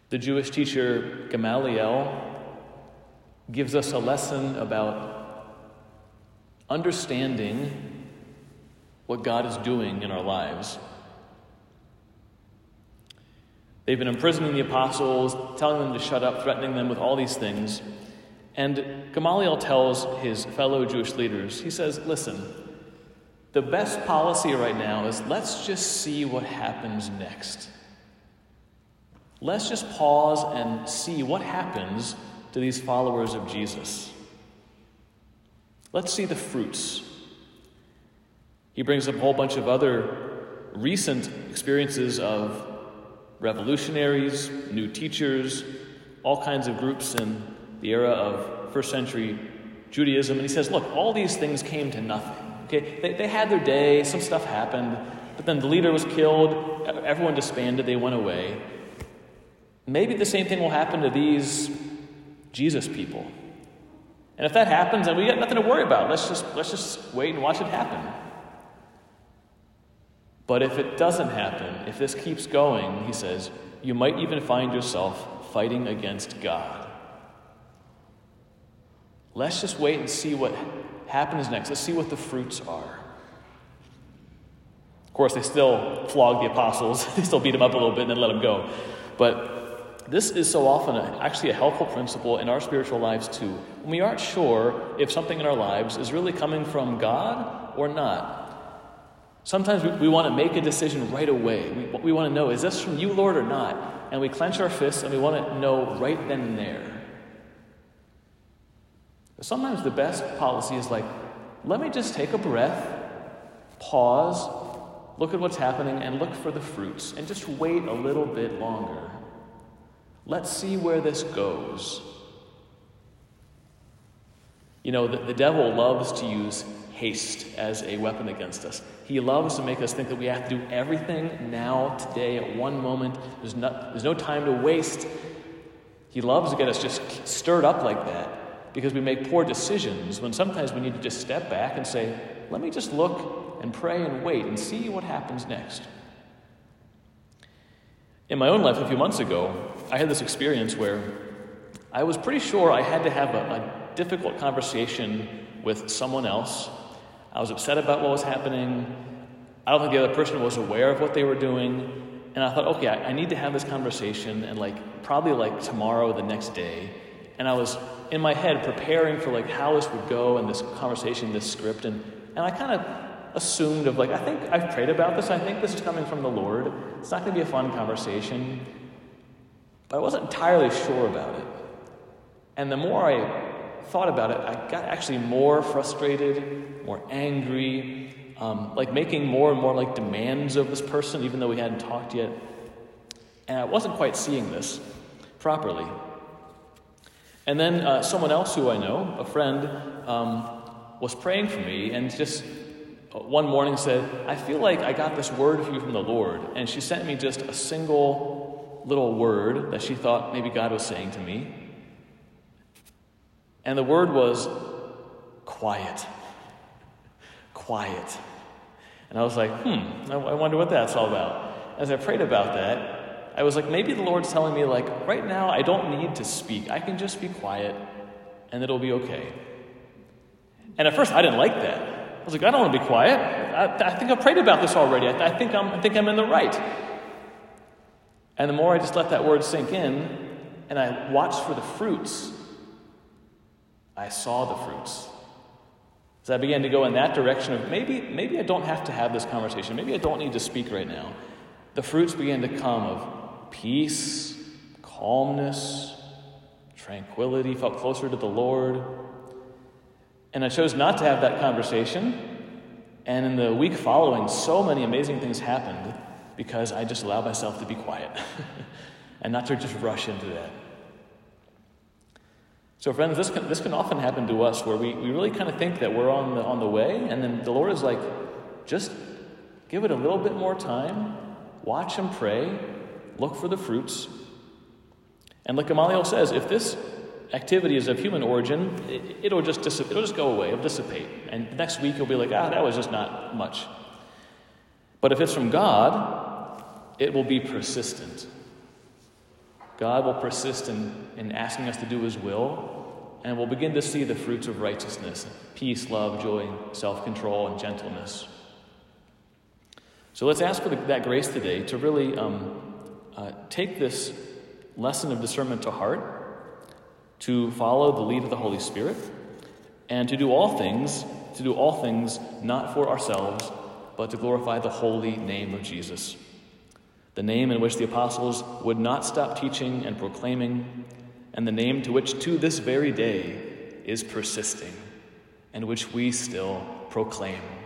The Jewish teacher Gamaliel gives us a lesson about understanding what God is doing in our lives. They've been imprisoning the apostles, telling them to shut up, threatening them with all these things. And Gamaliel tells his fellow Jewish leaders, he says, listen, the best policy right now is let's just see what happens next. Let's just pause and see what happens to these followers of Jesus. Let's see the fruits. He brings up a whole bunch of other recent experiences of revolutionaries, new teachers, all kinds of groups in the era of first century Judaism. And he says, look, all these things came to nothing. Okay, they had their day, some stuff happened, but then the leader was killed, everyone disbanded, they went away. Maybe the same thing will happen to these Jesus people. And if that happens, then we got nothing to worry about. Let's just wait and watch it happen. But if it doesn't happen, if this keeps going, he says, you might even find yourself fighting against God. Let's just wait and see what happens next. Let's see what the fruits are. Of course, they still flog the apostles. They still beat them up a little bit and then let them go. But this is so often actually a helpful principle in our spiritual lives too. When we aren't sure if something in our lives is really coming from God or not. Sometimes we want to make a decision right away. We want to know, is this from you, Lord, or not? And we clench our fists and we want to know right then and there. But sometimes the best policy is like, let me just take a breath, pause, look at what's happening, and look for the fruits, and just wait a little bit longer. Let's see where this goes. You know, the devil loves to use haste as a weapon against us. He loves to make us think that we have to do everything now, today, at one moment. There's no time to waste. He loves to get us just stirred up like that because we make poor decisions when sometimes we need to just step back and say, let me just look and pray and wait and see what happens next. In my own life a few months ago, I had this experience where I was pretty sure I had to have a difficult conversation with someone else. I was upset about what was happening. I don't think the other person was aware of what they were doing. And I thought, okay, I need to have this conversation and probably tomorrow, the next day. And I was in my head preparing for how this would go and this conversation, this script. And I kind of assumed I think I've prayed about this. I think this is coming from the Lord. It's not going to be a fun conversation. But I wasn't entirely sure about it. And the more I thought about it, I got actually more frustrated, more angry, making more and more demands of this person, even though we hadn't talked yet. And I wasn't quite seeing this properly. And then someone else who I know, a friend, was praying for me and just one morning said, I feel like I got this word for you from the Lord. And she sent me just a single little word that she thought maybe God was saying to me. And the word was quiet. Quiet. And I was like, I wonder what that's all about. As I prayed about that, I was like, maybe the Lord's telling me right now I don't need to speak. I can just be quiet and it'll be okay. And at first I didn't like that. I was like, I don't want to be quiet. I think I've prayed about this already. I think I'm in the right. And the more I just let that word sink in and I watched for the fruits, I saw the fruits. So I began to go in that direction of maybe I don't have to have this conversation. Maybe I don't need to speak right now. The fruits began to come of peace, calmness, tranquility, felt closer to the Lord. And I chose not to have that conversation. And in the week following, so many amazing things happened because I just allowed myself to be quiet and not to just rush into that. So friends, this can often happen to us where we really kind of think that we're on the way, and then the Lord is like, just give it a little bit more time, watch Him pray, look for the fruits. And like Gamaliel says, if this activity is of human origin, it'll just go away, it'll dissipate. And next week you'll be like, that was just not much. But if it's from God, it will be persistent. God will persist in asking us to do his will, and we'll begin to see the fruits of righteousness, peace, love, joy, self-control, and gentleness. So let's ask for that grace today to really take this lesson of discernment to heart, to follow the lead of the Holy Spirit, and to do all things not for ourselves, but to glorify the holy name of Jesus, the name in which the apostles would not stop teaching and proclaiming, and the name to which to this very day is persisting, and which we still proclaim.